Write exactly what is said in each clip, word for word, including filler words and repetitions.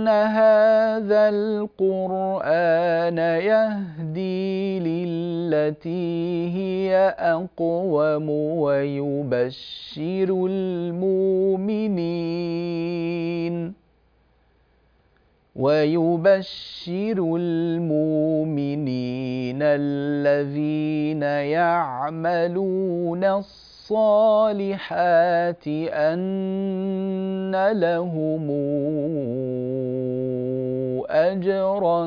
إن هذا القرآن يهدي للتي هي أقوم ويبشر المؤمنين ويبشر المؤمنين الذين يعملون الصالحات أن لهم أجرا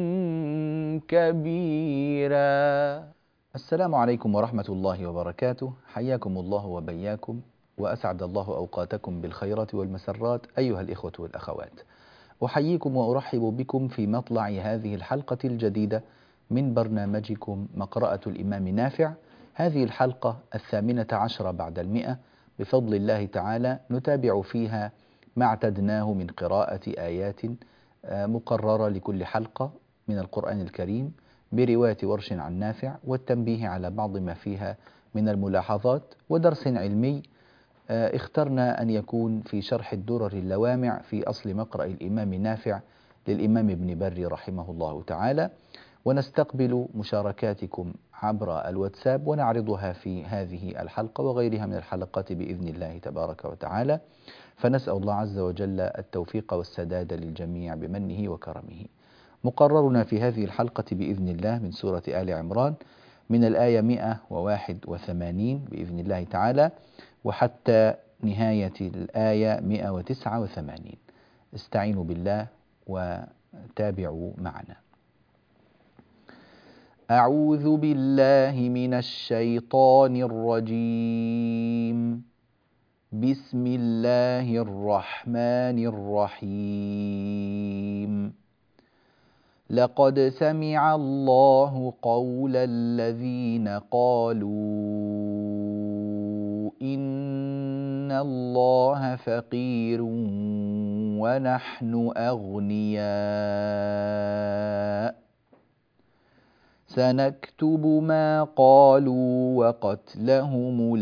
كبيرا. السلام عليكم ورحمة الله وبركاته، حياكم الله وبياكم، وأسعد الله أوقاتكم بالخيرات والمسرات أيها الإخوة والأخوات. أحييكم وأرحب بكم في مطلع هذه الحلقة الجديدة من برنامجكم مقرأة الإمام نافع، هذه الحلقة الثامنة عشرة بعد المئة بفضل الله تعالى، نتابع فيها ما اعتدناه من قراءة آيات مقررة لكل حلقة من القرآن الكريم برواية ورش عن نافع، والتنبيه على بعض ما فيها من الملاحظات، ودرس علمي اخترنا أن يكون في شرح الدرر اللوامع في أصل مقرأ الإمام نافع للإمام ابن بري رحمه الله تعالى، ونستقبل مشاركاتكم عبر الواتساب ونعرضها في هذه الحلقة وغيرها من الحلقات بإذن الله تبارك وتعالى، فنسأل الله عز وجل التوفيق والسداد للجميع بمنه وكرمه. مقررنا في هذه الحلقة بإذن الله من سورة آل عمران من الآية مئة وواحد وثمانين بإذن الله تعالى وحتى نهاية الآية مئة وتسعة وثمانين. استعينوا بالله وتابعوا معنا. أعوذ بالله من الشيطان الرجيم. بسم الله الرحمن الرحيم. لقد سمع الله قول الذين قالوا إن الله فقير ونحن أغنياء، سنكتب ما قالوا وقتلهم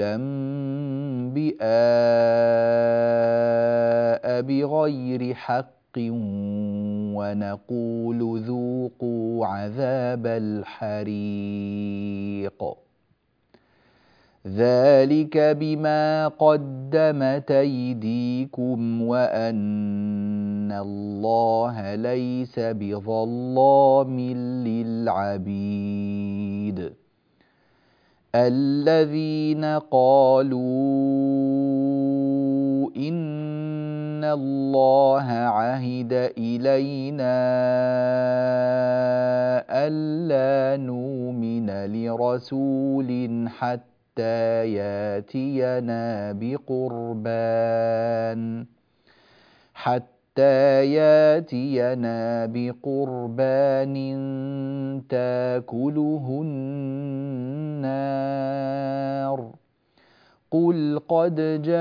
الأنبياء بغير حق ونقول ذوقوا عذاب الحريق، ذلك بما قدمت أيديكم وأن الله ليس بظلام للعبيد. الذين قالوا إن الله عهد إلينا ألا نؤمن لرسول حتى ياتينا بقربان حتى ياتينا بقربان تاكله النار، قل قد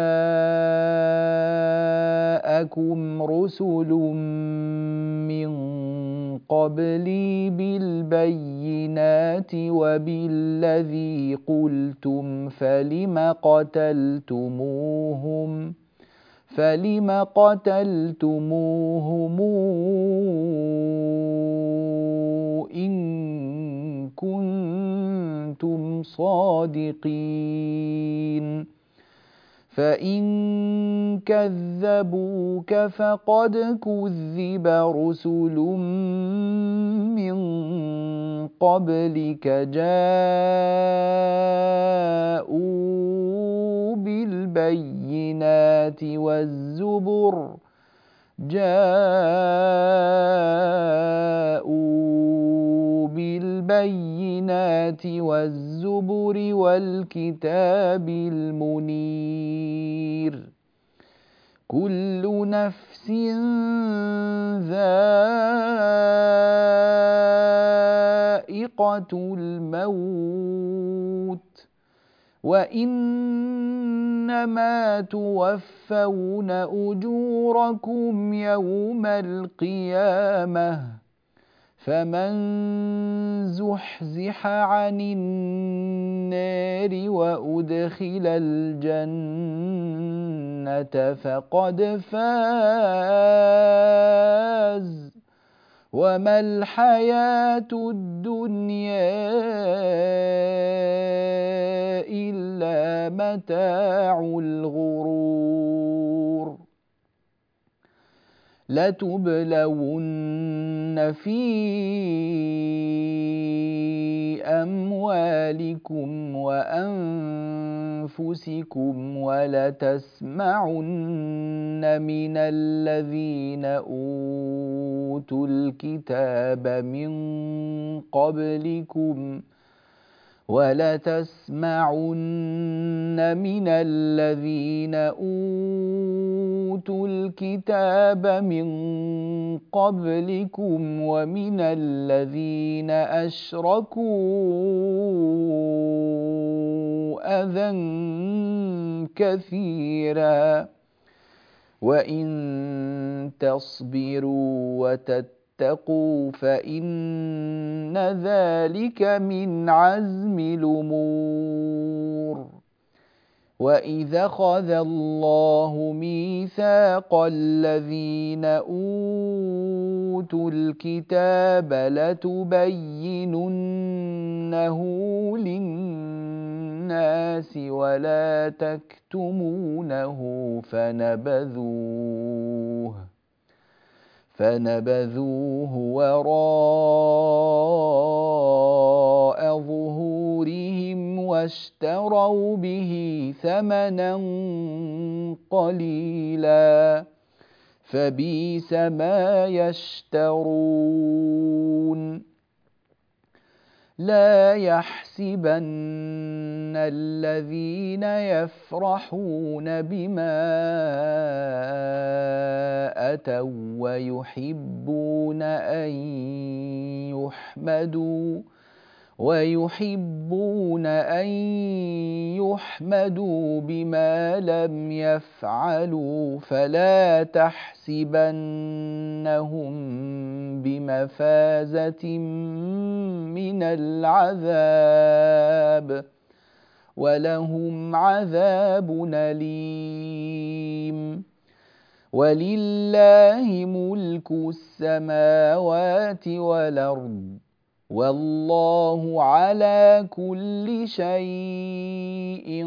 جاءكم رسل من قبلي بالبينات وبالذي قلتم فلم قتلتموهم فلم قتلتموهم إن كنتم صادقين، فإن كذبوك فقد كذب رسل من قبلك جاءوا بالبينات والزبر جاءوا بالبينات والزبر والكتاب المنير، كل نفس ذائقة الموت وإنما توفون أجوركم يوم القيامة، فمن زحزح عن النار وأدخل الجنة فقد فاز همز وما الحياة الدنيا إلا متاع الغرور لتبلون في أموالكم وأنفسكم ولتسمعن من الذين أوتوا الكتاب من قبلكم ولتسمعن من الذين أوتوا الكتاب من قبلكم ومن الذين أشركوا أذى كثيرا وإن تصبروا وتتقوا فإن ذلك من عزم الأمور وإذا أخذ الله ميثاق الذين أوتوا الكتاب لتبيننه للناس ولا تكتمونه فنبذوه فنبذوه وراء ظهورهم واشتروا به ثمنا قليلا فبئس ما يشترون لا يحسبن الذين يفرحون بما أتوا ويحبون أن يحمدوا ويحبون أن يحمدوا بما لم يفعلوا فلا تحسبنهم بمفازة من العذاب ولهم عذاب أليم ولله ملك السماوات والأرض والله على كل شيء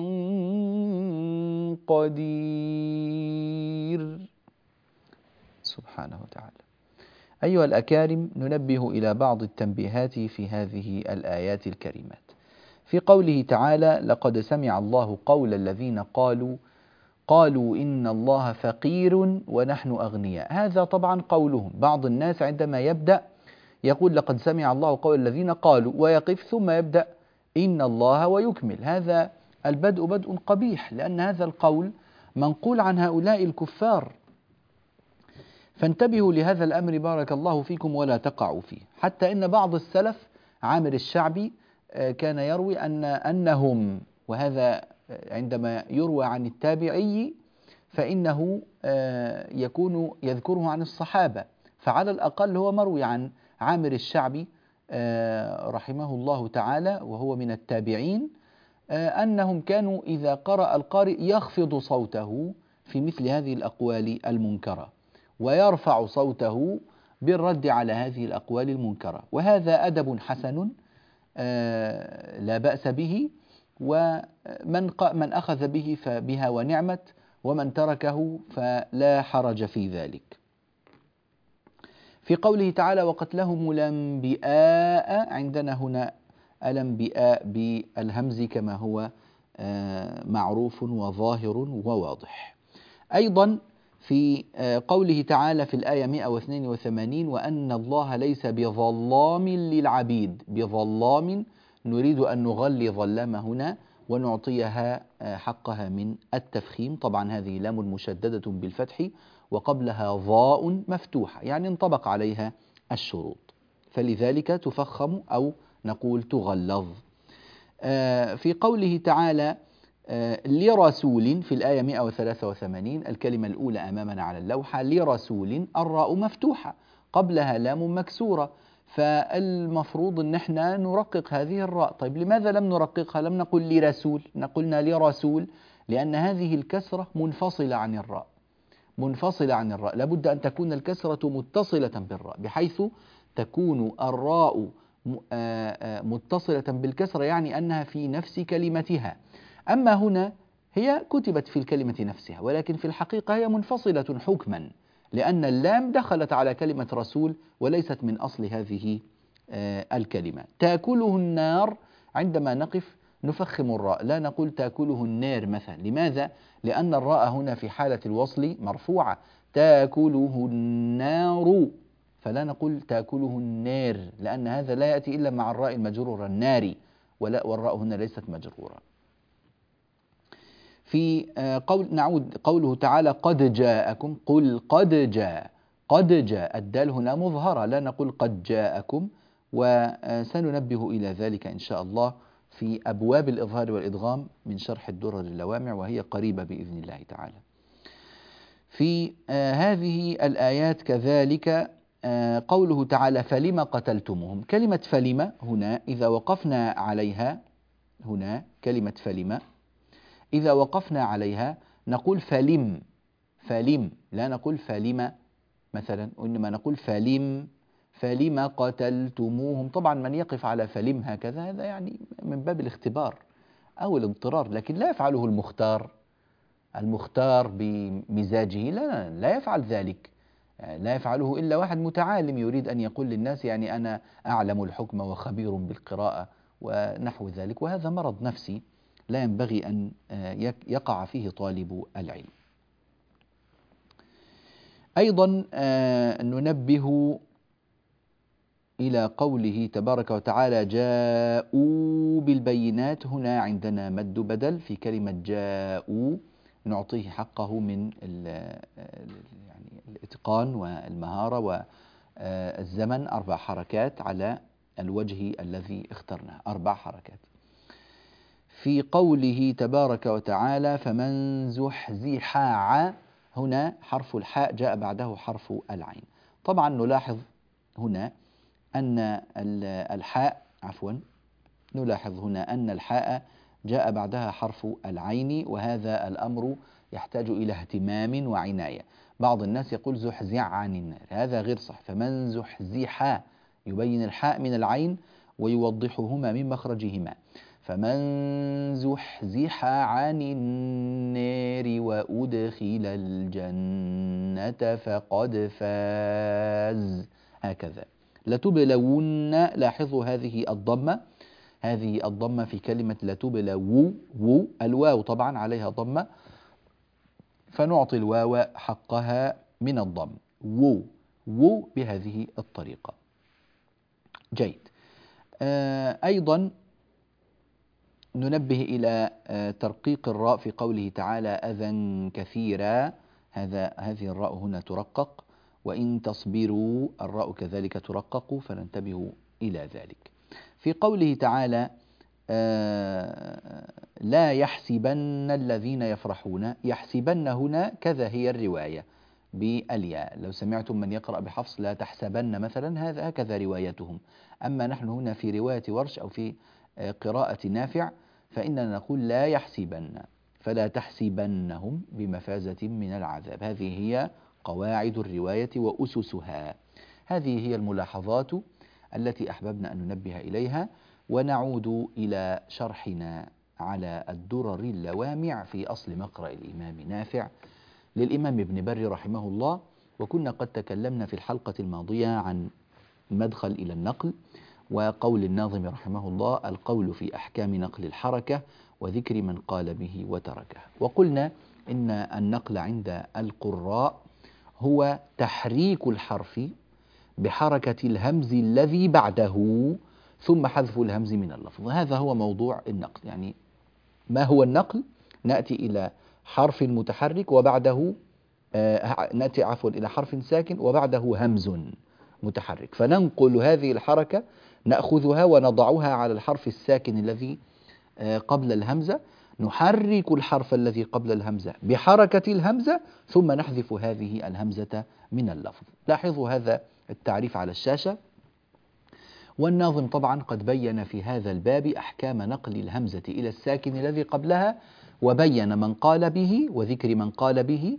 قدير. سبحانه وتعالى. أيها الأكارم، ننبه إلى بعض التنبيهات في هذه الآيات الكريمات. في قوله تعالى: لقد سمع الله قول الذين قالوا قالوا إن الله فقير ونحن أغنياء. هذا طبعا قولهم. بعض الناس عندما يبدأ يقول لقد سمع الله قول الذين قالوا ويقف ثم يبدأ إن الله ويكمل. هذا البدء بدء قبيح، لأن هذا القول منقول عن هؤلاء الكفار. فانتبهوا لهذا الأمر بارك الله فيكم ولا تقعوا فيه. حتى إن بعض السلف عامر الشعبي كان يروي أن أنهم، وهذا عندما يروى عن التابعي فإنه يكون يذكره عن الصحابة، فعلى الأقل هو مروي عن عامر الشعبي رحمه الله تعالى وهو من التابعين أنهم كانوا إذا قرأ القارئ يخفض صوته في مثل هذه الأقوال المنكرة ويرفع صوته بالرد على هذه الأقوال المنكرة، وهذا أدب حسن لا بأس به، ومن من أخذ به فبها ونعمت، ومن تركه فلا حرج في ذلك. في قوله تعالى: وقتلهم الأنبياء، عندنا هنا الأنبياء بالهمز كما هو معروف وظاهر وواضح. أيضا في قوله تعالى في الآية مئة واثنين وثمانين: وأن الله ليس بظلام للعبيد. بظلام نريد أن نغلي ظلام هنا ونعطيها حقها من التفخيم. طبعا هذه لام مشددة بالفتح وقبلها ضاء مفتوحة، يعني انطبق عليها الشروط، فلذلك تفخم أو نقول تغلظ. في قوله تعالى لرسول في الآية مئة وثلاثة وثمانين، الكلمة الأولى أمامنا على اللوحة لرسول، الراء مفتوحة قبلها لام مكسورة، فالمفروض أن احنا نرقق هذه الراء. طيب لماذا لم نرققها؟ لم نقل لرسول، نقولنا لرسول، لأن هذه الكسرة منفصلة عن الراء، منفصلة عن الراء، لابد أن تكون الكسرة متصلة بالراء بحيث تكون الراء متصلة بالكسرة، يعني أنها في نفس كلمتها. أما هنا هي كتبت في الكلمة نفسها، ولكن في الحقيقة هي منفصلة حكما، لأن اللام دخلت على كلمة رسول وليست من أصل هذه الكلمة. تأكله النار، عندما نقف نفخم الراء، لا نقول تأكله النار مثلا. لماذا؟ لأن الراء هنا في حالة الوصل مرفوعة، تأكله النار، فلا نقول تأكله النار، لأن هذا لا يأتي إلا مع الراء المجرورة الناري، ولا والراء هنا ليست مجرورة. في قول نعود قوله تعالى قد جاءكم، قل قد جاء، قد جاء، الدال هنا مظهرة، لا نقول قد جاءكم، وسننبه إلى ذلك إن شاء الله في أبواب الإظهار والإدغام من شرح الدرر اللوامع، وهي قريبة بإذن الله تعالى. في هذه الآيات كذلك قوله تعالى فلم قتلتموهم، كلمة فلم هنا إذا وقفنا عليها، هنا كلمة فلم إذا وقفنا عليها نقول فلم، فلم، لا نقول فلم مثلا، وإنما نقول فلم، فلم قتلتموهم. طبعا من يقف على فلم هكذا هذا يعني من باب الاختبار أو الاضطرار، لكن لا يفعله المختار، المختار بمزاجه لا لا يفعل ذلك، لا يفعله إلا واحد متعالم يريد أن يقول للناس يعني أنا أعلم الحكم وخبير بالقراءة ونحو ذلك، وهذا مرض نفسي لا ينبغي أن يقع فيه طالب العلم. أيضا ننبه إلى قوله تبارك وتعالى جاءوا بالبينات، هنا عندنا مد بدل في كلمة جاءوا، نعطيه حقه من يعني الإتقان والمهارة والزمن، أربع حركات على الوجه الذي اخترناه، أربع حركات. في قوله تبارك وتعالى فمن زحزح ع، هنا حرف الحاء جاء بعده حرف العين. طبعا نلاحظ هنا أن الحاء عفوا نلاحظ هنا أن الحاء جاء بعدها حرف العين، وهذا الأمر يحتاج إلى اهتمام وعناية. بعض الناس يقول زحزع عن النار، هذا غير صح. فمن زحزح يبين الحاء من العين ويوضحهما من مخرجهما. فمن زحزح عن النار وأدخل الجنة فقد فاز، هكذا. لتبلون، لاحظوا هذه الضمة، هذه الضمة في كلمة لتبلو، و الواو طبعا عليها ضمة، فنعطي الواو حقها من الضم، و و بهذه الطريقة. جيد. آه أيضا ننبه إلى ترقيق الراء في قوله تعالى أذى كثيرا، هذا هذه الراء هنا ترقق، وإن تصبروا الراء كذلك ترقق، فننتبه إلى ذلك. في قوله تعالى لا يحسبن الذين يفرحون، يحسبن هنا كذا هي الرواية بالياء، لو سمعتم من يقرأ بحفص لا تحسبن مثلا، هذا هكذا روايتهم. أما نحن هنا في رواية ورش أو في قراءة نافع فإننا نقول لا يحسبن، فلا تحسبنهم بمفازة من العذاب. هذه هي قواعد الرواية وأسسها. هذه هي الملاحظات التي أحببنا أن ننبه إليها، ونعود إلى شرحنا على الدرر اللوامع في أصل مقرأ الإمام نافع للإمام ابن بر رحمه الله. وكنا قد تكلمنا في الحلقة الماضية عن المدخل إلى النقل، وقول الناظم رحمه الله القول في أحكام نقل الحركة وذكر من قال به وتركه. وقلنا إن النقل عند القراء هو تحريك الحرف بحركة الهمز الذي بعده ثم حذف الهمز من اللفظ، هذا هو موضوع النقل. يعني ما هو النقل؟ نأتي إلى حرف متحرك وبعده آه نأتي عفوا إلى حرف ساكن وبعده همز متحرك، فننقل هذه الحركة، نأخذها ونضعها على الحرف الساكن الذي آه قبل الهمزة، نحرك الحرف الذي قبل الهمزة بحركة الهمزة ثم نحذف هذه الهمزة من اللفظ. لاحظوا هذا التعريف على الشاشة. والناظم طبعا قد بين في هذا الباب أحكام نقل الهمزة إلى الساكن الذي قبلها، وبين من قال به وذكر من قال به،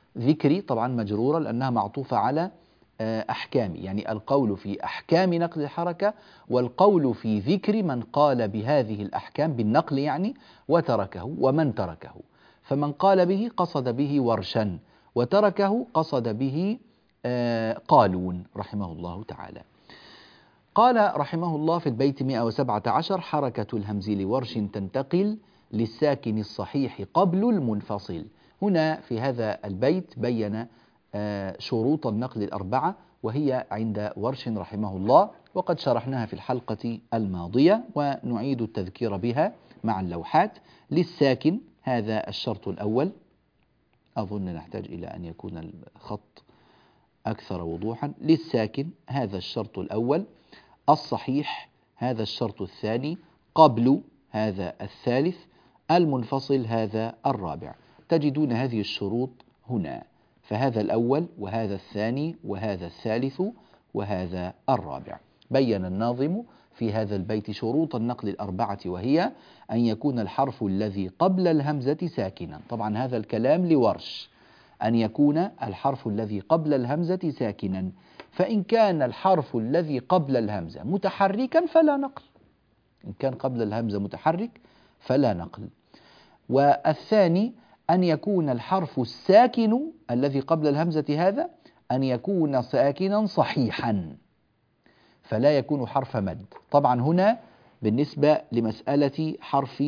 ذكري طبعا مجرورة لأنها معطوفة على أحكام، يعني القول في أحكام نقل الحركة، والقول في ذكر من قال بهذه الأحكام بالنقل يعني وتركه ومن تركه. فمن قال به قصد به ورشا، وتركه قصد به قالون رحمه الله تعالى. قال رحمه الله في البيت مئة وسبعة عشر: حركة الهمز لورش تنتقل للساكن الصحيح قبل المنفصل. هنا في هذا البيت بين شروط النقل الأربعة، وهي عند ورش رحمه الله، وقد شرحناها في الحلقة الماضية ونعيد التذكير بها مع اللوحات. للساكن هذا الشرط الأول، أظن نحتاج إلى أن يكون الخط أكثر وضوحا. للساكن هذا الشرط الأول، الصحيح هذا الشرط الثاني، قبل هذا الثالث، المنفصل هذا الرابع. تجدون هذه الشروط هنا، فهذا الأول وهذا الثاني وهذا الثالث وهذا الرابع. بين الناظم في هذا البيت شروط النقل الأربعة، وهي أن يكون الحرف الذي قبل الهمزة ساكنا. طبعا هذا الكلام لورش، أن يكون الحرف الذي قبل الهمزة ساكنا، فإن كان الحرف الذي قبل الهمزة متحركا فلا نقل، إن كان قبل الهمزة متحرك فلا نقل. والثاني أن يكون الحرف الساكن الذي قبل الهمزة هذا أن يكون ساكنا صحيحا، فلا يكون حرف مد. طبعا هنا بالنسبة لمسألة حرف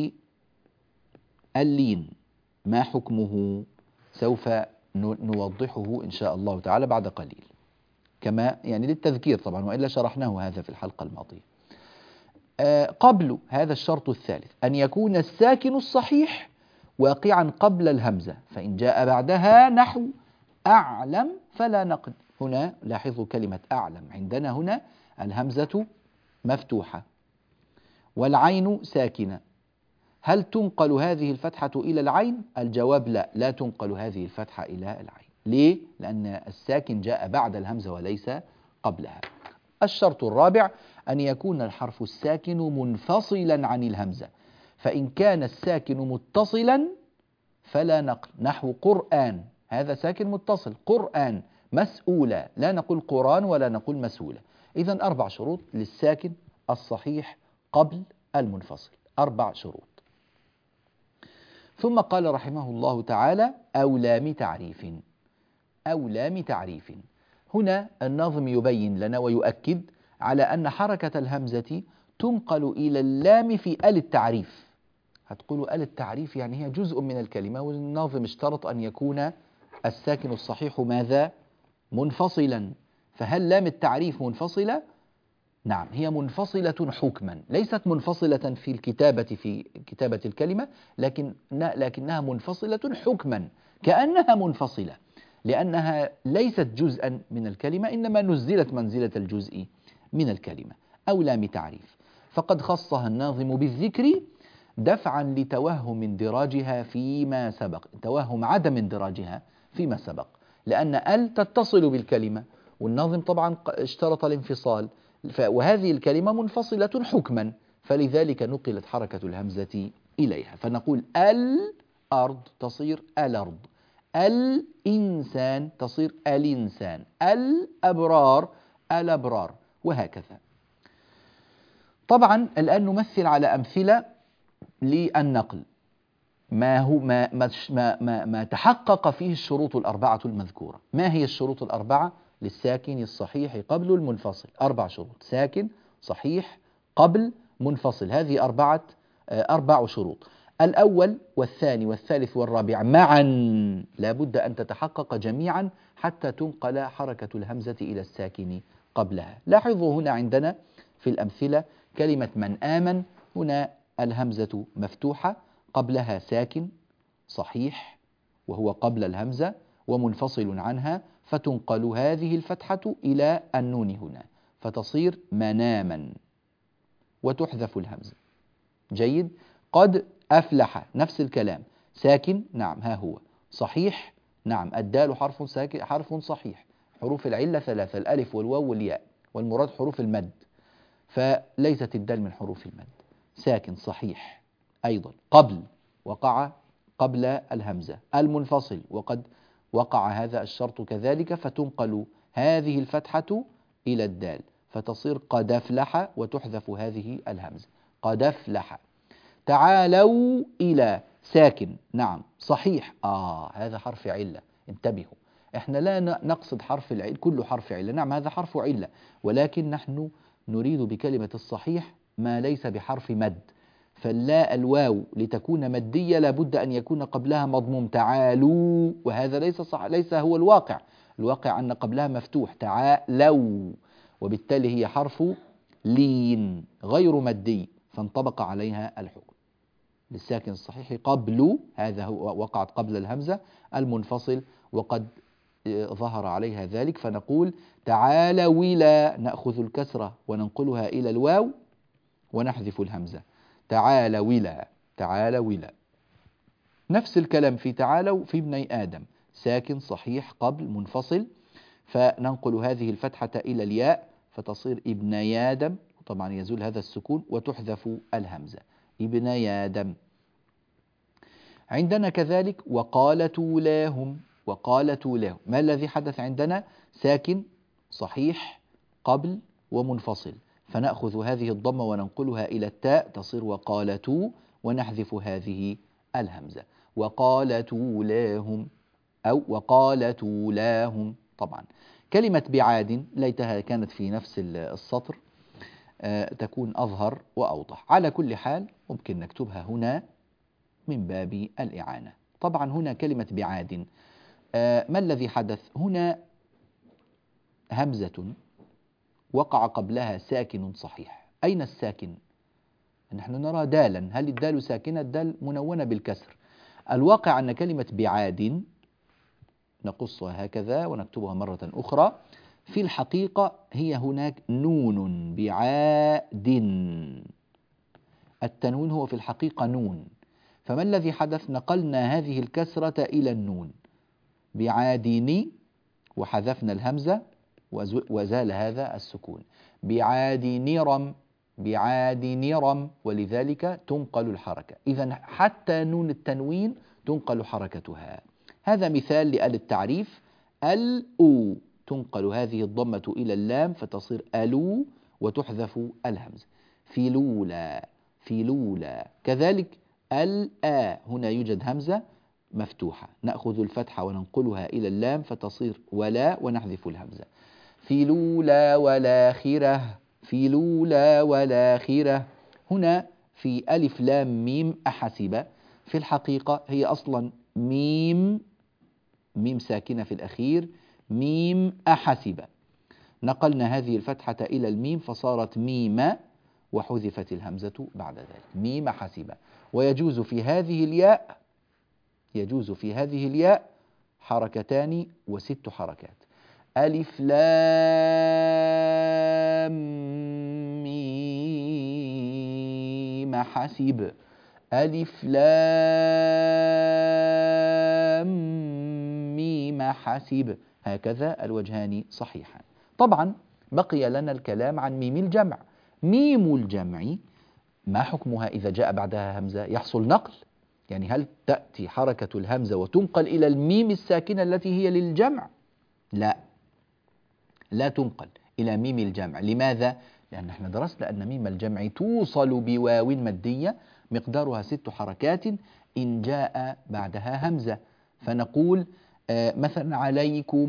اللين ما حكمه سوف نوضحه إن شاء الله تعالى بعد قليل، كما يعني للتذكير طبعا، وإلا شرحناه هذا في الحلقة الماضية. آه قبل هذا الشرط الثالث أن يكون الساكن الصحيح واقعا قبل الهمزة، فإن جاء بعدها نحو أعلم فلا نقل. هنا لاحظوا كلمة أعلم، عندنا هنا الهمزة مفتوحة والعين ساكنة، هل تنقل هذه الفتحة إلى العين؟ الجواب لا، لا تنقل هذه الفتحة إلى العين. ليه؟ لأن الساكن جاء بعد الهمزة وليس قبلها. الشرط الرابع أن يكون الحرف الساكن منفصلا عن الهمزة، فإن كان الساكن متصلا فلا نقل، نحو قرآن، هذا ساكن متصل، قرآن، مسؤولة، لا نقول قرآن ولا نقول مسؤولة. إذن أربع شروط للساكن الصحيح قبل المنفصل، أربع شروط. ثم قال رحمه الله تعالى: أو لام تعريف. أو لام تعريف، هنا الناظم يبين لنا ويؤكد على أن حركة الهمزة تنقل إلى اللام في آل التعريف. هتقولوا آل التعريف يعني هي جزء من الكلمة، والناظم اشترط أن يكون الساكن الصحيح ماذا؟ منفصلا. فهل لام التعريف منفصلة؟ نعم، هي منفصلة حكما، ليست منفصلة في الكتابة في كتابة الكلمة، لكن لكنها منفصلة حكما، كأنها منفصلة، لأنها ليست جزءا من الكلمة، إنما نزلت منزلة الجزء من الكلمة. أو لام تعريف فقد خصها الناظم بالذكر دفعا لتوهم اندراجها فيما سبق، توهم عدم اندراجها فيما سبق، لأن ال تتصل بالكلمة، والناظم طبعا اشترط الانفصال، وهذه الكلمة منفصلة حكما، فلذلك نقلت حركة الهمزة إليها، فنقول الأرض تصير الأرض، الإنسان تصير الإنسان، الأبرار الأبرار، وهكذا. طبعا الآن نمثل على أمثلة للنقل ما هو ما ما ما, ما تحقق فيه الشروط الأربعة المذكورة. ما هي الشروط الأربعة للساكن الصحيح قبل المنفصل؟ أربع شروط: ساكن، صحيح، قبل، منفصل. هذه أربعة أربع شروط. الأول والثاني والثالث والرابع معا لا بد أن تتحقق جميعا حتى تنقل حركة الهمزة إلى الساكن قبلها. لاحظوا هنا عندنا في الأمثلة كلمة من آمن، هنا الهمزة مفتوحة، قبلها ساكن صحيح وهو قبل الهمزة ومنفصل عنها، فتنقل هذه الفتحة إلى النون هنا فتصير مناما وتحذف الهمزة. جيد. قد أفلح نفس الكلام، ساكن نعم ها هو، صحيح نعم، الدال حرف ساكن حرف صحيح، حروف العلة ثلاثة، الألف والواو والياء، والمراد حروف المد، فليست الدال من حروف المد. ساكن صحيح أيضا، قبل وقع قبل الهمزة، المنفصل وقد وقع هذا الشرط كذلك، فتنقل هذه الفتحة إلى الدال فتصير قد أفلح وتحذف هذه الهمزة. قد أفلح. تعالوا إلى ساكن، نعم صحيح، آه هذا حرف علة، انتبهوا، احنا لا نقصد حرف العلة، كل حرف علة، نعم هذا حرف علة، ولكن نحن نريد بكلمة الصحيح ما ليس بحرف مد، فاللا الواو لتكون مدية لابد أن يكون قبلها مضموم، تعالوا، وهذا ليس صح، ليس هو الواقع، الواقع أن قبلها مفتوح تعالوا، وبالتالي هي حرف لين غير مدي، فانطبق عليها الحكم للساكن الصحيح قبل، هذا هو وقعت قبل الهمزة المنفصل، وقد ظهر عليها ذلك، فنقول تعالوا إلى، نأخذ الكسرة وننقلها إلى الواو ونحذف الهمزة، تعالوا إلى، تعالوا إلى. نفس الكلام في تعالوا في ابني آدم، ساكن صحيح قبل منفصل، فننقل هذه الفتحة إلى الياء فتصير ابني آدم، طبعا يزول هذا السكون وتحذف الهمزة، ابني آدم. عندنا كذلك وقالت أولاهم، وقالت أولاهم، ما الذي حدث عندنا؟ ساكن صحيح قبل ومنفصل، فنأخذ هذه الضمة وننقلها إلى التاء تصير وقالت، ونحذف هذه الهمزة، وقالت أولاهم أو وقالت أولاهم. طبعا كلمة بعاد ليتها كانت في نفس السطر آه تكون أظهر وأوضح، على كل حال ممكن نكتبها هنا من باب الإعانة. طبعا هنا كلمة بعاد، آه ما الذي حدث هنا؟ همزة وقع قبلها ساكن صحيح، أين الساكن؟ نحن نرى دالا، هل الدال ساكنة؟ الدال منونة بالكسر، الواقع أن كلمة بعاد نقصها هكذا ونكتبها مرة أخرى، في الحقيقة هي هناك نون، بعاد، التنوين هو في الحقيقة نون، فما الذي حدث؟ نقلنا هذه الكسرة إلى النون، بعادني، وحذفنا الهمزة وزال هذا السكون، بعاد نرم، بعاد نرم، ولذلك تنقل الحركة، إذا حتى نون التنوين تنقل حركتها. هذا مثال لآل التعريف، الأو تنقل هذه الضمة إلى اللام فتصير ألو وتحذف الهمزة، في لولا، في لولا. كذلك الآ هنا يوجد همزة مفتوحة، نأخذ الفتحة وننقلها إلى اللام فتصير ولا ونحذف الهمزة، في لولا والآخرة، في لولا والآخرة. هنا في ألف لام ميم أحسب، في الحقيقة هي أصلا ميم، ميم ساكنة في الأخير، ميم أحسب، نقلنا هذه الفتحة إلى الميم فصارت ميم وحذفت الهمزة بعد ذلك، ميم حسب. ويجوز في هذه الياء، يجوز في هذه الياء حركتان وست حركات، ألف لام ميم حسب، ألف لام ميم حسب، هكذا الوجهان صحيحان. طبعا بقي لنا الكلام عن ميم الجمع، ميم الجمع ما حكمها إذا جاء بعدها همزة؟ يحصل نقل، يعني هل تأتي حركة الهمزة وتنقل إلى الميم الساكنة التي هي للجمع؟ لا، لا تنقل إلى ميم الجمع. لماذا؟ لأن احنا درسنا أن ميم الجمع توصل بواو مادية مقدارها ست حركات إن جاء بعدها همزة، فنقول آه مثلا عليكم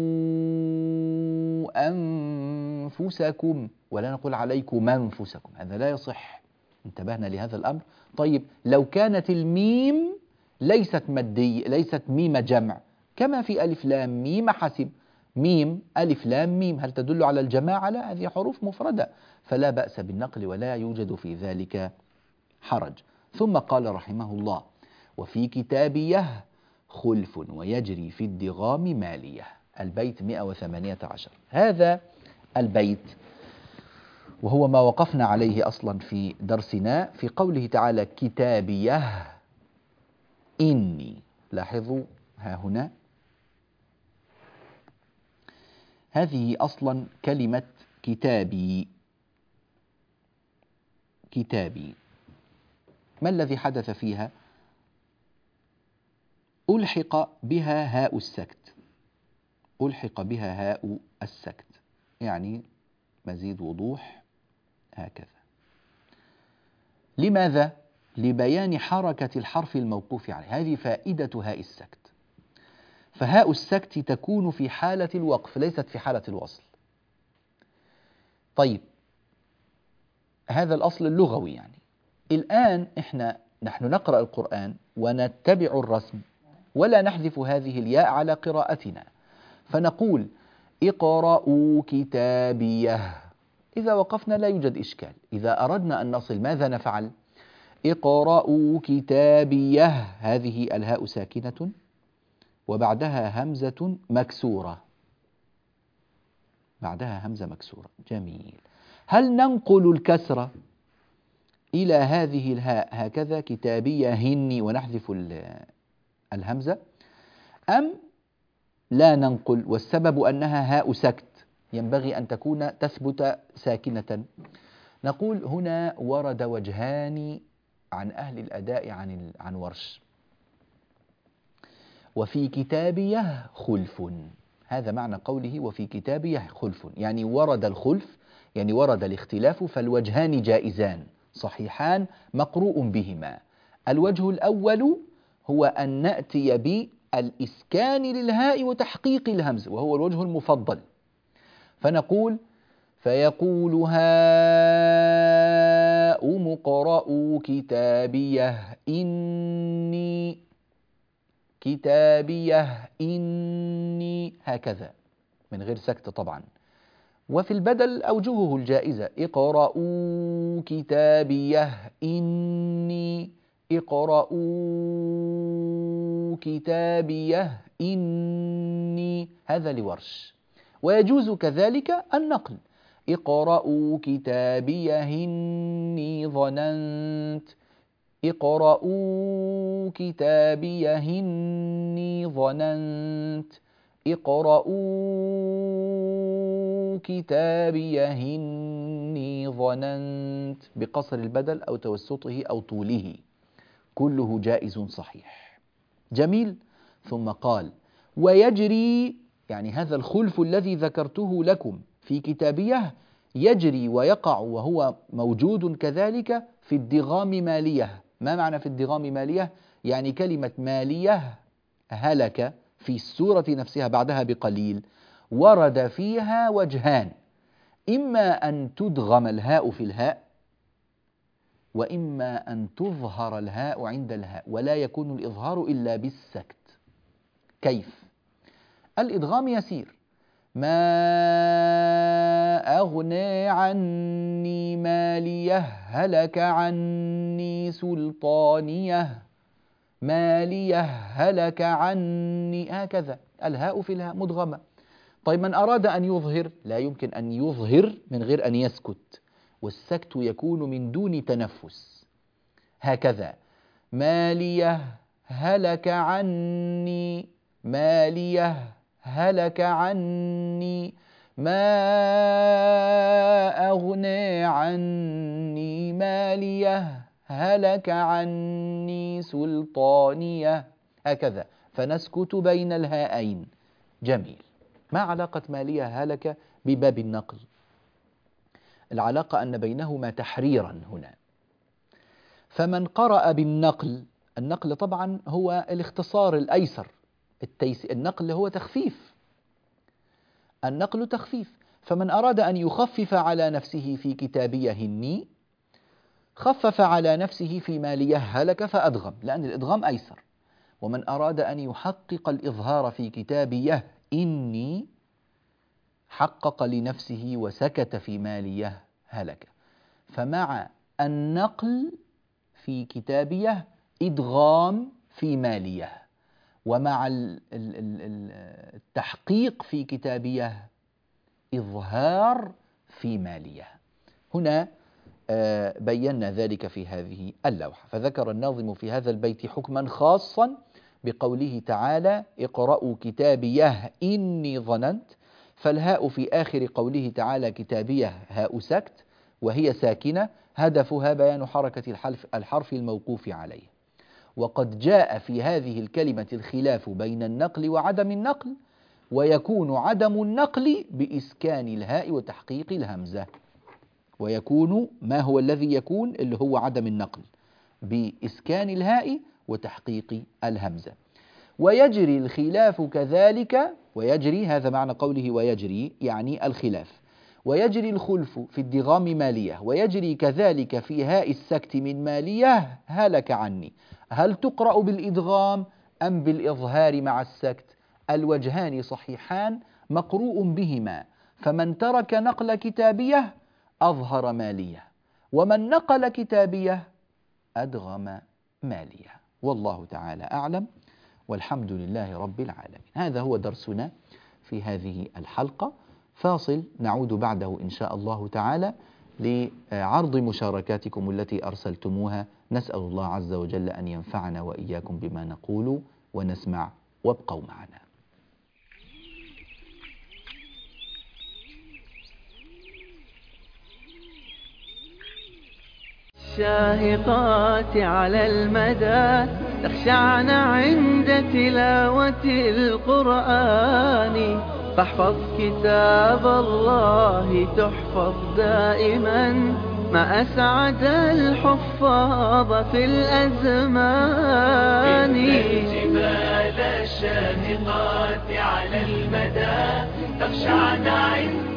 أنفسكم، ولا نقول عليكم أنفسكم، هذا لا يصح، انتبهنا لهذا الأمر. طيب لو كانت الميم ليست مادية، ليست ميم جمع، كما في ألف لام ميم حسب، ميم ألف لام ميم هل تدل على الجماعة؟ لا، هذه حروف مفردة، فلا بأس بالنقل ولا يوجد في ذلك حرج. ثم قال رحمه الله وفي كتابيه خلف ويجري في الدغام مالية، البيت مئة وثمانية عشر. هذا البيت وهو ما وقفنا عليه أصلا في درسنا في قوله تعالى كتابيه إني، لاحظوا ها هنا هذه أصلا كلمة كتابي، كتابي، ما الذي حدث فيها؟ ألحق بها هاء السكت، ألحق بها هاء السكت، يعني مزيد وضوح هكذا. لماذا؟ لبيان حركة الحرف الموقوف عليه، هذه فائدة هاء السكت. فهاء السكت تكون في حالة الوقف ليست في حالة الوصل. طيب هذا الأصل اللغوي. يعني الآن إحنا نحن نقرأ القرآن ونتبع الرسم ولا نحذف هذه الياء على قراءتنا، فنقول اقرأوا كتابيه. إذا وقفنا لا يوجد إشكال. إذا أردنا أن نصل ماذا نفعل؟ اقرأوا كتابيه، هذه الهاء ساكنة وبعدها همزة مكسورة، بعدها همزة مكسورة. جميل. هل ننقل الكسرة إلى هذه الهاء هكذا كتابيهن ونحذف الهمزة، أم لا ننقل؟ والسبب أنها هاء سكت ينبغي أن تكون تثبت ساكنة. نقول هنا ورد وجهان عن أهل الأداء عن عن ورش. وفي كتابيه خلف، هذا معنى قوله وفي كتابيه خلف، يعني ورد الخلف، يعني ورد الاختلاف، فالوجهان جائزان صحيحان مقروء بهما. الوجه الأول هو أن نأتي بالإسكان للهاء وتحقيق الهمز، وهو الوجه المفضل. فنقول فيقول هاؤم اقرءوا كتابيه إني كتابيه إني، هكذا من غير سكت طبعا. وفي البدل أوجهه الجائزة، اقرأوا كتابيه إني، اقرأوا كتابيه إني، هذا لورش. ويجوز كذلك النقل، اقرأوا كتابيه إني ظننت، اقرأوا كتابيه إني ظننت، اقرأوا كتابيه إني ظننت، بقصر البدل أو توسطه أو طوله، كله جائز صحيح. جميل. ثم قال ويجري، يعني هذا الخلف الذي ذكرته لكم في كتابيه يجري ويقع وهو موجود كذلك في الدغام مالية. ما معنى في الدغام مالية؟ يعني كلمة مالية هلك في السورة نفسها بعدها بقليل ورد فيها وجهان، إما أن تدغم الهاء في الهاء، وإما أن تظهر الهاء عند الهاء، ولا يكون الإظهار إلا بالسكت. كيف؟ الإدغام يسير، ما أغنى عني ماليه هلك عني سلطانيه، ماليه هلك عني، هكذا الهاء في الهاء مدغمة. طيب من أراد أن يظهر لا يمكن أن يظهر من غير أن يسكت، والسكت يكون من دون تنفس، هكذا ماليه هلك عني، ماليه هلك عني، ما أغنى عني ماليه هلك عني سلطانيه، هكذا، فنسكت بين الهاءين. جميل. ما علاقة ماليه هلك بباب النقل؟ العلاقة أن بينهما تحريرا هنا. فمن قرأ بالنقل، النقل طبعا هو الاختصار الأيسر، التيس... النقل هو تخفيف، النقل تخفيف. فمن أراد أن يخفف على نفسه في كتابيهن خفف على نفسه في ماليه هلك فأدغم، لأن الإدغام أيسر. ومن أراد أن يحقق الإظهار في كتابيه إني حقق لنفسه وسكت في ماليه هلك. فمع النقل في كتابيه إدغام في ماليه، ومع التحقيق في كتابيه إظهار في ماليه. هنا بينا ذلك في هذه اللوحة. فذكر الناظم في هذا البيت حكما خاصا بقوله تعالى اقرأوا كتابيه إني ظننت، فالهاء في آخر قوله تعالى كتابيه هاء سكت وهي ساكنة، هدفها بيان حركة الحرف, الحرف الموقوف عليه. وقد جاء في هذه الكلمة الخلاف بين النقل وعدم النقل، ويكون عدم النقل بإسكان الهاء وتحقيق الهمزة. ويكون ما هو الذي يكون اللي هو عدم النقل بإسكان الهاء وتحقيق الهمزة. ويجري الخلاف كذلك، ويجري هذا معنى قوله ويجري يعني الخلاف، ويجري الخلف في الدغام مالية، ويجري كذلك في هاء السكت من مالية هلك عني. هل تقرأ بالإدغام أم بالإظهار مع السكت؟ الوجهان صحيحان مقروء بهما، فمن ترك نقل كتابية أظهر مالية، ومن نقل كتابية أدغم مالية. والله تعالى أعلم، والحمد لله رب العالمين. هذا هو درسنا في هذه الحلقة. فاصل نعود بعده إن شاء الله تعالى لعرض مشاركاتكم التي أرسلتموها. نسأل الله عز وجل أن ينفعنا وإياكم بما نقول ونسمع، وابقوا معنا. الشاهقات على المدى تخشعن عند تلاوة القرآن، فاحفظ كتاب الله تحفظ دائما مع أسعد الحفاظ في الأزمان. الجبال الشاهقات على المدى تخشعن عند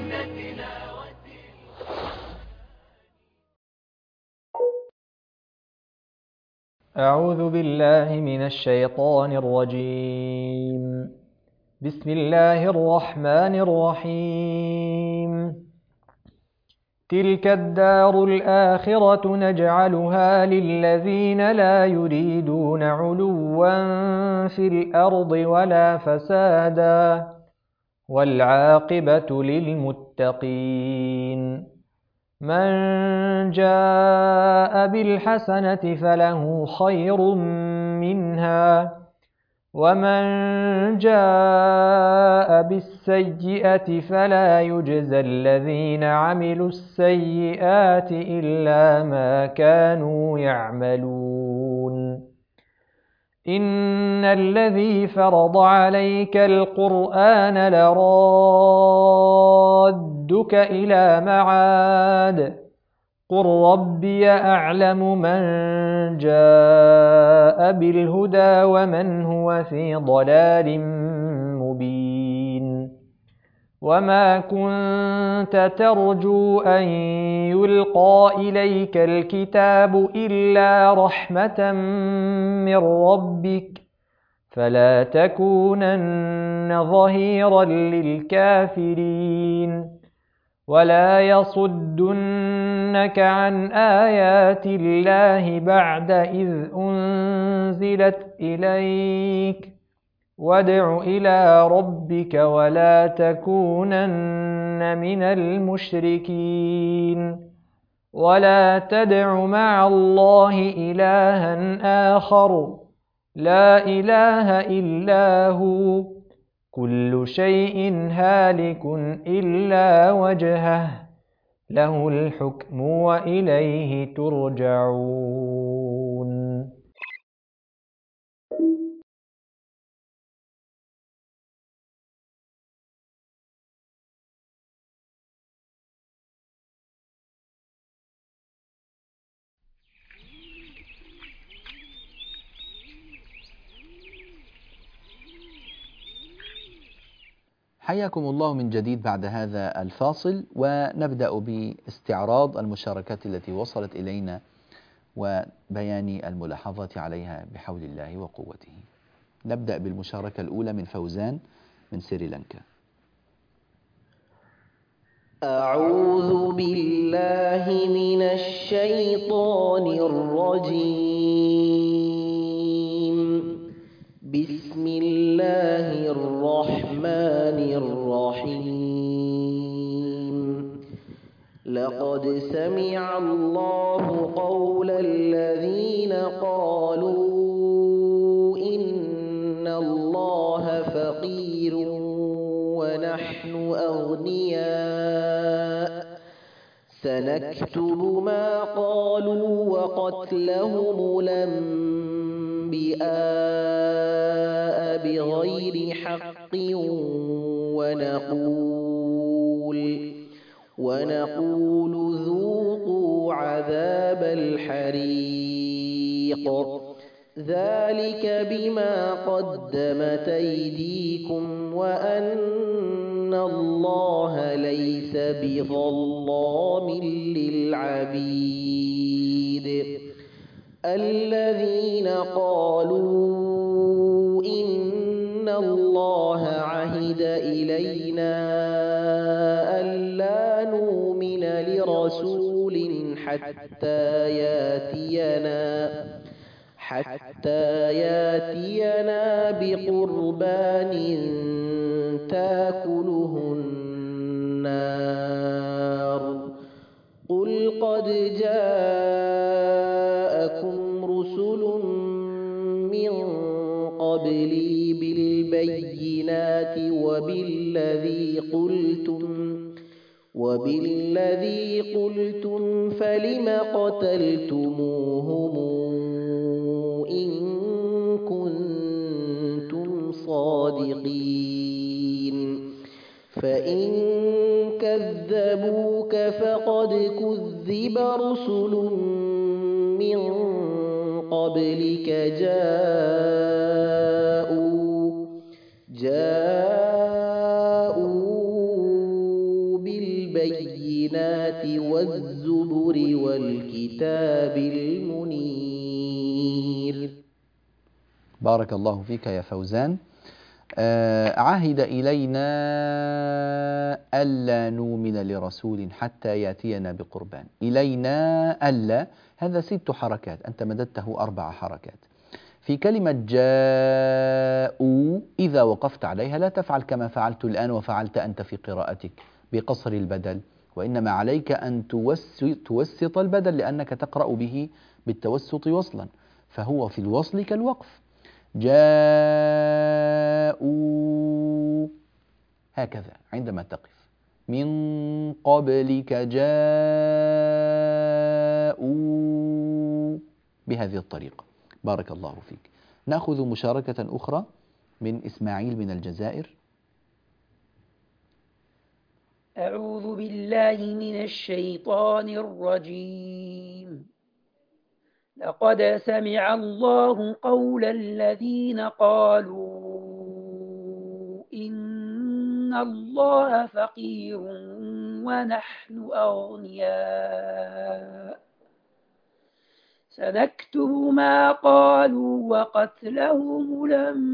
أعوذ بالله من الشيطان الرجيم. بسم الله الرحمن الرحيم. تلك الدار الآخرة نجعلها للذين لا يريدون علوا في الأرض ولا فسادا، والعاقبة للمتقين. من جاء بالحسنة فله خير منها، ومن جاء بالسيئة فلا يجزى الذين عملوا السيئات إلا ما كانوا يعملون. إن الذي فرض عليك القرآن لرادك إلى معاد، قل ربي أعلم من جاء بالهدى ومن هو في ضلال مبين. وما كنت ترجو أن يلقى إليك الكتاب إلا رحمة من ربك، فلا تكونن ظهيرا للكافرين. ولا يصدنك عن آيات الله بعد إذ أنزلت إليك، وادع إلى ربك ولا تكونن من المشركين. ولا تدع مع الله إلها آخر، لا إله إلا هو، كل شيء هالك إلا وجهه، له الحكم وإليه ترجعون. حياكم الله من جديد بعد هذا الفاصل، ونبدأ باستعراض المشاركات التي وصلت إلينا وبيان الملاحظات عليها بحول الله وقوته. نبدأ بالمشاركة الأولى من فوزان من سريلانكا. أعوذ بالله من الشيطان الرجيم. بسم الله الرحمن الرحيم. لقد سمع الله قول الذين قالوا إن الله فقير ونحن أغنياء سنكتب ما قالوا وقتلهم الأنبياء بغير حق ونقول ونقول ذوقوا عذاب الحريق ذلك بما قدمت أيديكم وأن الله ليس بظلام للعبيد الذين قالوا إن الله عهد إلينا ألا نؤمن لرسول حتى ياتينا حتى ياتينا بقربان تاكله النار قل قد جاءكم رسل من قبلي بالبينات وبالذي قلتم وبالذي قلتم فلم قتلتموهم إن كنتم صادقين فإن كذبوك فقد كذب رسل من قبلك جاءوا جاءوا بالبينات والزبر والكتاب المنير. بارك الله فيك يا فوزان. آه عهد إلينا ألا نؤمن لرسول حتى يأتينا بقربان. إلينا ألا هذا ست حركات، أنت مددته أربع حركات. في كلمة جاءوا إذا وقفت عليها لا تفعل كما فعلت الآن وفعلت أنت في قراءتك بقصر البدل، وإنما عليك أن توسط البدل لأنك تقرأ به بالتوسط وصلا، فهو في الوصل كالوقف. جاءوا هكذا عندما تقف. من قبلك جاءوا بهذه الطريقة. بارك الله فيك. نأخذ مشاركة أخرى من إسماعيل من الجزائر. أعوذ بالله من الشيطان الرجيم. لقد سمع الله قول الذين قالوا إن الله فقير ونحن أغنياء سنكتب ما قالوا وقتلهم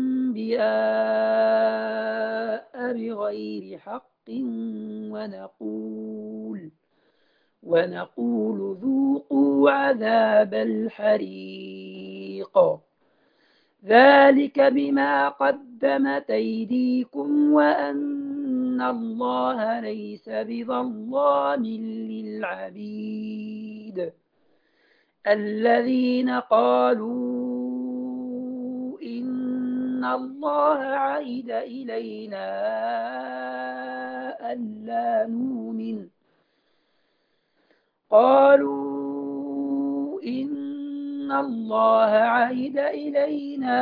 الأنبياء بغير حق ونقول ونقول ذوقوا عذاب الحريق ذلك بما قدمت أيديكم وأن الله ليس بظلام للعبيد الذين قالوا إن الله عهد إلينا ألا نؤمن قالوا إن الله عهد إلينا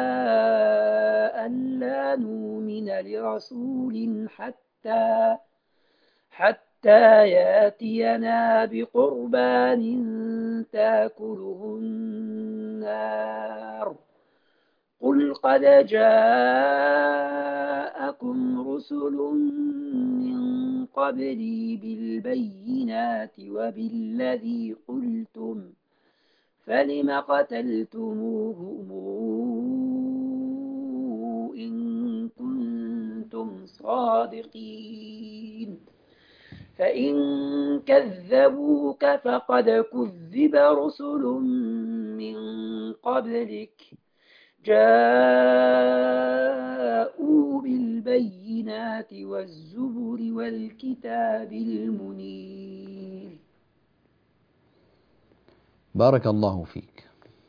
ألا نؤمن لرسول حتى حتى ياتينا بقربان تاكله النار قل قد جاءكم رسل من قبلي بالبينات وبالذي قلتم فلم قتلتموهم إن كنتم صادقين فإن كذبوك فقد كذب رسل من قبلك جاءوا بالبينات والزبر والكتاب المنير. بارك الله فيك.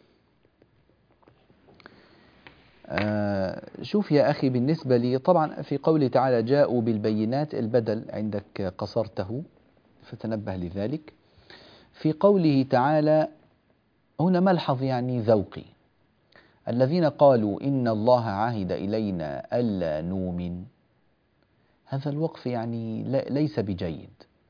آه شوف يا أخي، بالنسبة لي طبعا في قوله تعالى جاءوا بالبينات البدل عندك قصرته فتنبه لذلك. في قوله تعالى هنا ملحظ يعني ذوقي: الذين قالوا إن الله عهد إلينا ألا نؤمن، هذا الوقف يعني ليس بجيد.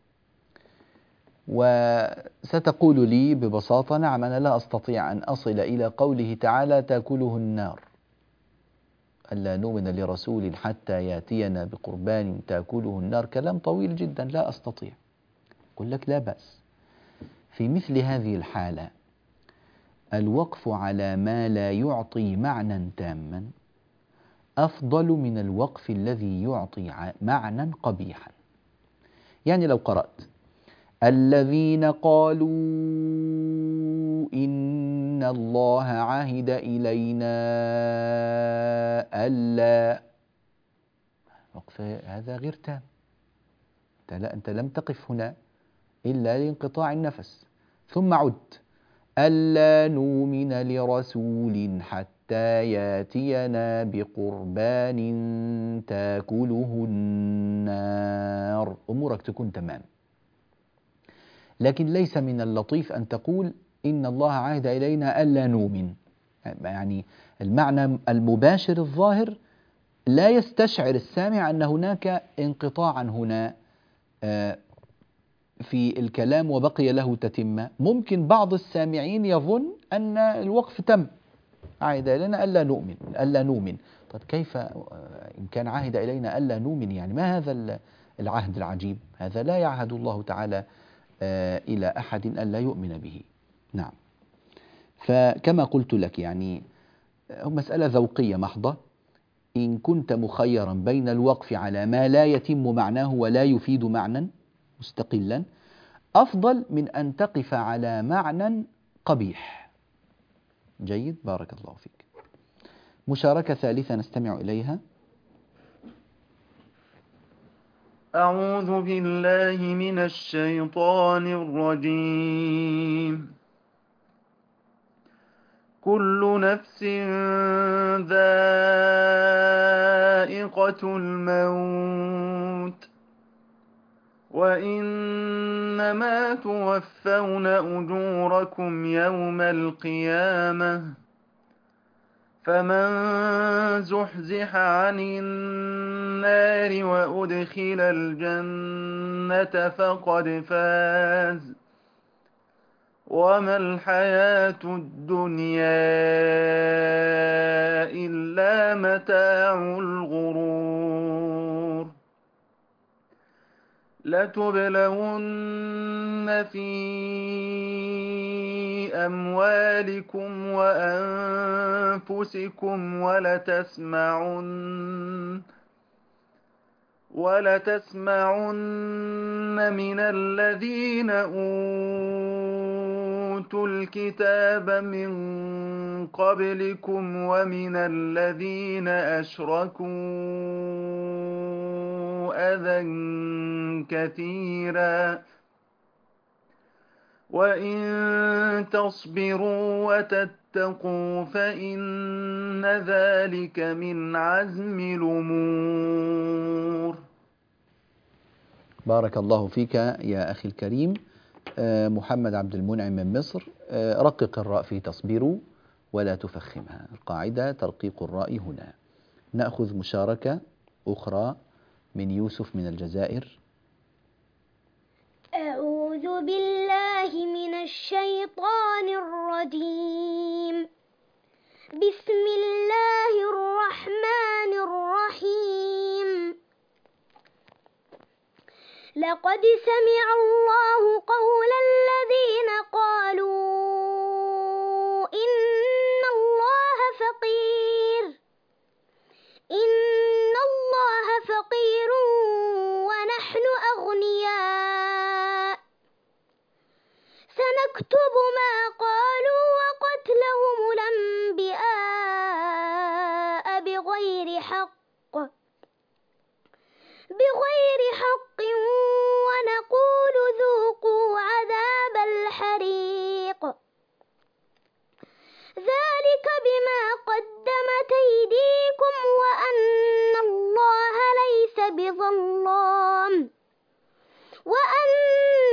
وستقول لي ببساطة: نعم، أنا لا أستطيع أن أصل إلى قوله تعالى تأكله النار، ألا نؤمن لرسول حتى يأتينا بقربان تأكله النار، كلام طويل جدا لا أستطيع. أقول لك لا بأس. في مثل هذه الحالة الوقف على ما لا يعطي معنى تاما أفضل من الوقف الذي يعطي معنى قبيحا. يعني لو قرأت الذين قالوا إن الله عهد إلينا ألا، وقف هذا غير تام. أنت, لا أنت لم تقف هنا إلا لانقطاع النفس، ثم عدت ألا نؤمن لرسول حتى ياتينا بقربان تاكله النار، أمورك تكون تمام. لكن ليس من اللطيف أن تقول إن الله عهد إلينا ألا نؤمن، يعني المعنى المباشر الظاهر لا يستشعر السامع أن هناك انقطاعا هنا في الكلام وبقي له تتمة. ممكن بعض السامعين يظن أن الوقف تم، عهد إلينا ألا نؤمن ألا نؤمن. طيب كيف إن كان عهد إلينا ألا نؤمن؟ يعني ما هذا العهد العجيب؟ هذا لا يعهد الله تعالى إلى أحد ألا يؤمن به. نعم. فكما قلت لك يعني مسألة ذوقية محضة. إن كنت مخيرا بين الوقف على ما لا يتم معناه ولا يفيد معنى مستقلا، أفضل من أن تقف على معنى قبيح. جيد، بارك الله فيك. مشاركة ثالثة نستمع إليها. أعوذ بالله من الشيطان الرجيم. كل نفس ذائقة الموت وإنما توفون أجوركم يوم القيامة، فمن زحزح عن النار وأدخل الجنة فقد فاز، وما الحياة الدنيا إلا متاع الغرور. لتبلون في أموالكم وأنفسكم ولتسمعن ولتسمعن من الذين أوتوا الكتاب من قبلكم ومن الذين أشركوا أذى كثيرا، وإن تصبروا وتتقوا فإن ذلك من عزم الأمور. بارك الله فيك يا أخي الكريم محمد عبد المنعم من مصر. رقق الراء في تصبروا ولا تفخمها، القاعدة ترقيق الراء هنا. نأخذ مشاركة أخرى من يوسف من الجزائر. أعوذ بالله من الشيطان الرجيم. بسم الله الرحمن الرحيم. لقد سمع الله قول الذين قالوا إن الله فقير إن الله فقير ونحن أغنياء، سنكتب ما قالوا وقتلهم الأنبياء بغير حق بغير حق ونقول ذوقوا عذاب الحريق، ذلك بما قدمت أيديكم وأن الله ليس بظلام وأن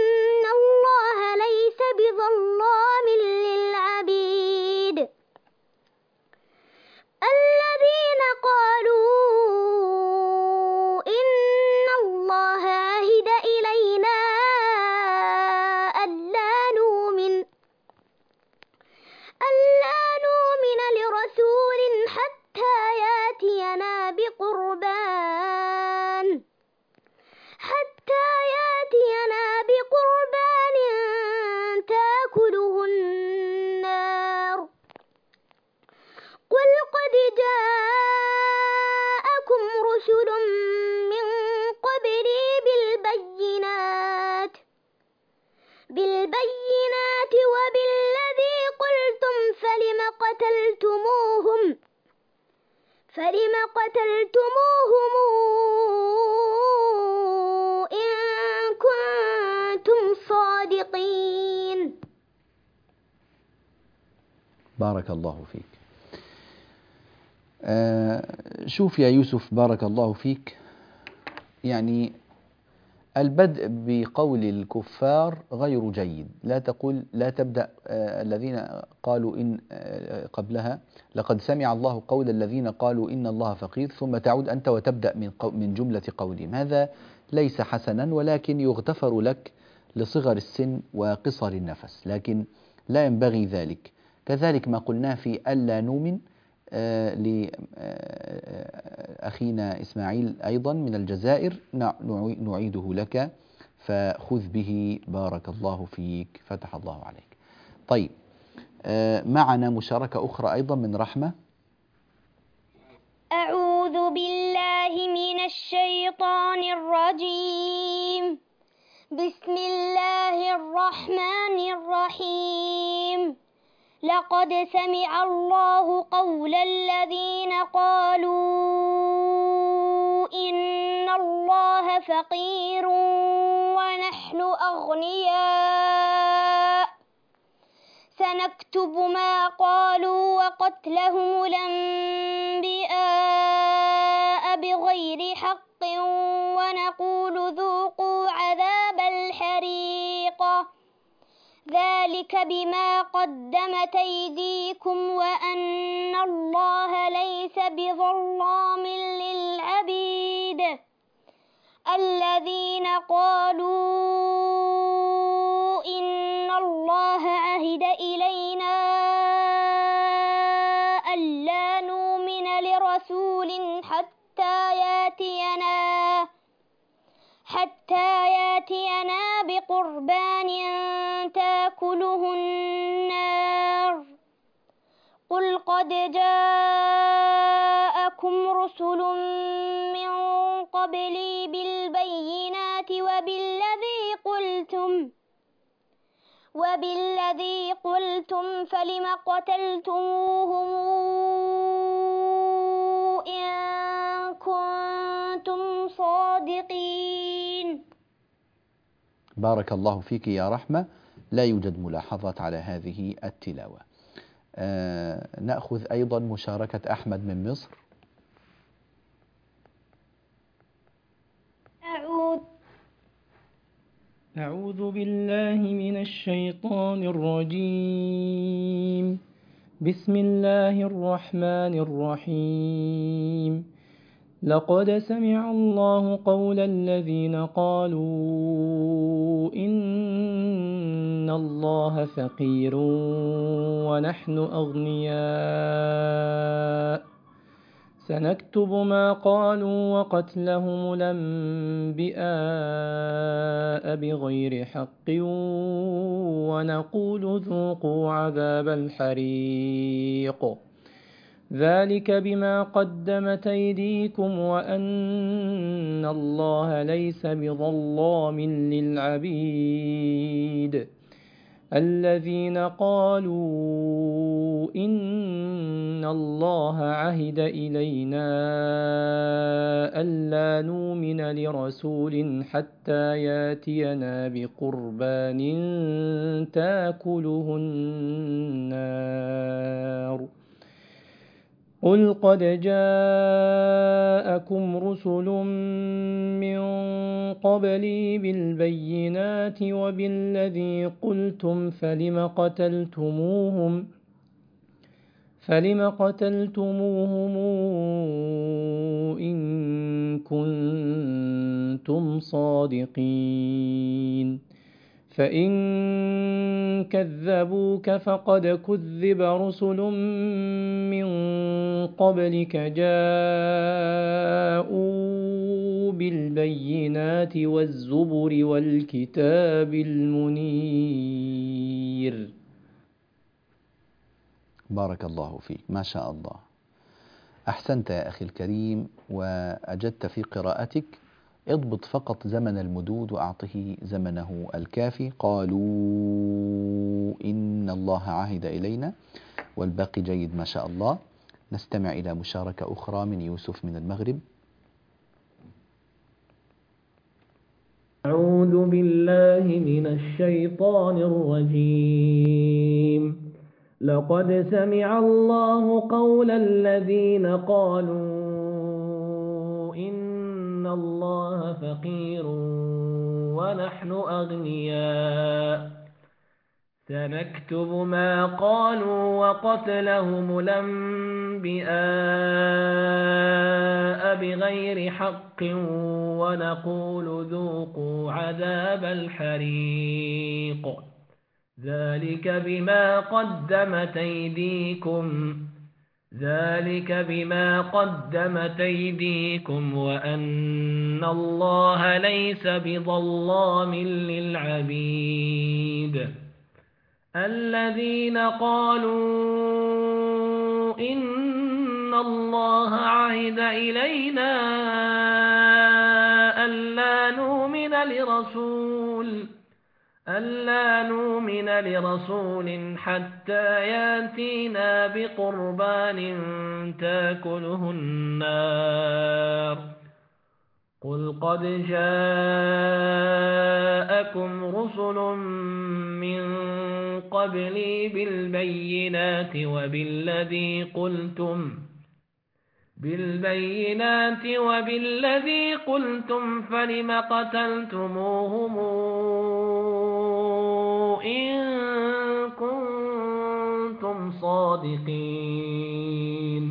فلم قتلتموهم إن كنتم صادقين. بارك الله فيك. آه شوف يا يوسف، بارك الله فيك، يعني البدء بقول الكفار غير جيد. لا تقول، لا تبدأ آه الذين قالوا إن آه قبلها لقد سمع الله قول الذين قالوا إن الله فقير، ثم تعود أنت وتبدأ من من جملة قولهم. هذا ليس حسنا، ولكن يغتفر لك لصغر السن وقصر النفس، لكن لا ينبغي ذلك. كذلك ما قلناه في ألا نؤمن آه لأخينا إسماعيل أيضا من الجزائر نعيده لك، فخذ به. بارك الله فيك، فتح الله عليك. طيب، آه معنا مشاركة أخرى أيضا من رحمة. أعوذ بالله من الشيطان الرجيم. بسم الله الرحمن الرحيم. لقد سمع الله قول الذين قالوا إن الله فقير ونحن أغنياء، سنكتب ما قالوا وقتلهم الأنبياء بغير حق ونقول ذوقوا عذاب الحريق، ذلك بما قدمت أيديكم وأن الله ليس بظلام للعبيد. الذين قالوا إن الله عهد إلينا ألا نؤمن لرسول حتى يأتينا حتى يأتينا بقربان تأكله النار. قل قد جاءكم رسل من قبلي بالبينات وبالذي قلتم وبالذي قلتم فلم قتلتموهم إن كنتم صادقين. بارك الله فيك يا رحمة. لا يوجد ملاحظات على هذه التلاوة. آه نأخذ أيضا مشاركة أحمد من مصر. أعوذ أعوذ بالله من الشيطان الرجيم. بسم الله الرحمن الرحيم. لقد سمع الله قول الذين قالوا إن الله فقير ونحن أغنياء، سنكتب ما قالوا وقتلهم الأنبياء بغير حق ونقول ذوقوا عذاب الحريق، ذلك بما قدمت أيديكم وأن الله ليس بظلام للعبيد. الذين قالوا إن الله عهد إلينا ألا نؤمن لرسول حتى يأتينا بقربان تأكله النار. قل قد جاءكم رسل من قبلي بالبينات وبالذي قلتم فلم قتلتموهم فلم قتلتموهم إن كنتم صادقين. فإن كذبوك فقد كذب رسل من قبلك جاءوا بالبينات والزبر والكتاب المنير. بارك الله فيك، ما شاء الله. أحسنت يا أخي الكريم وأجدت في قراءتك. اضبط فقط زمن المدود وأعطه زمنه الكافي. قالوا إن الله عهد إلينا، والباقي جيد ما شاء الله. نستمع إلى مشاركة أخرى من يوسف من المغرب. أعوذ بالله من الشيطان الرجيم. لقد سمع الله قول الذين قالوا إن الله فقير ونحن أغنياء سنكتب ما قالوا وقتلهم الأنبياء بغير حق ونقول ذوقوا عذاب الحريق ذلك بما قدمت أيديكم ذلك بما قدمت أيديكم وأن الله ليس بظلام للعبيد. الذين قالوا إن الله عهد إلينا ألا نؤمن لرسول ألا نؤمن لرسول حتى يأتينا بقربان تأكله النار قل قد جاءكم رسل من قبلي بالبينات وبالذي قلتم بالبينات وبالذي قلتم فلم قتلتموهم إن كنتم صادقين.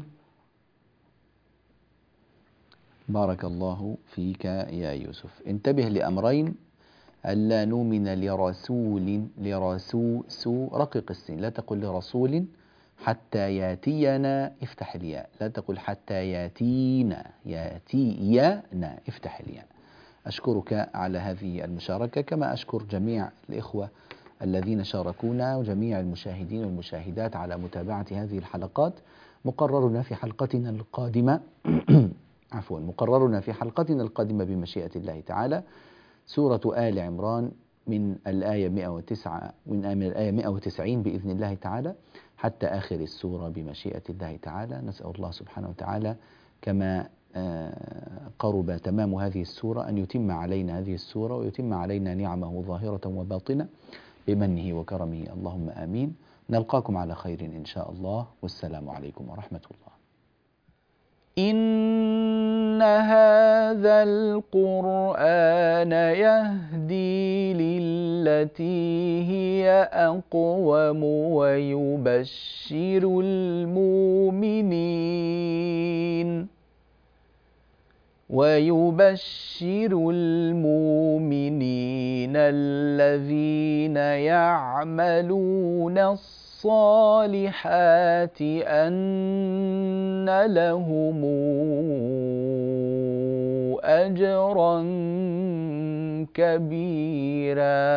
بارك الله فيك يا يوسف. انتبه لأمرين: ألا نؤمن لرسول لرسول سو رقق السين، لا تقل لرسول حتى ياتينا افتح الياء، لا تقل حتى ياتينا ياتينا افتح الياء. أشكرك على هذه المشاركة، كما أشكر جميع الإخوة الذين شاركونا وجميع المشاهدين والمشاهدات على متابعة هذه الحلقات. مقررنا في حلقتنا القادمة عفوا مقررنا في حلقتنا القادمة بمشيئة الله تعالى سورة آل عمران من الآية مئة وتسعة من الآية مئة وتسعين بإذن الله تعالى حتى آخر السورة بمشيئة الله تعالى. نسأل الله سبحانه وتعالى كما قرب تمام هذه السورة أن يتم علينا هذه السورة ويتم علينا نعمه ظاهرة وباطنة بمنه وكرمه، اللهم آمين. نلقاكم على خير إن شاء الله، والسلام عليكم ورحمة الله. إن هذا القرآن يهدي للتي هي أقوم ويبشر المؤمنين ويبشر المؤمنين الذين يعملون الصالحات أن لهم أجرا كبيرا.